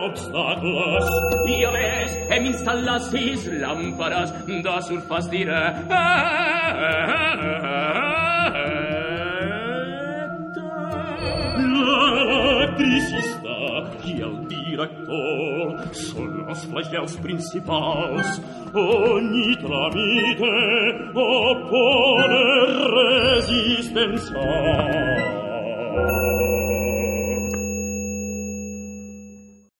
obstacles. I a més, hem instal·lat 6 làmperes de surfes directe. L'electricista i el director són els flagels principals. Ogni tramite oppone resistenza.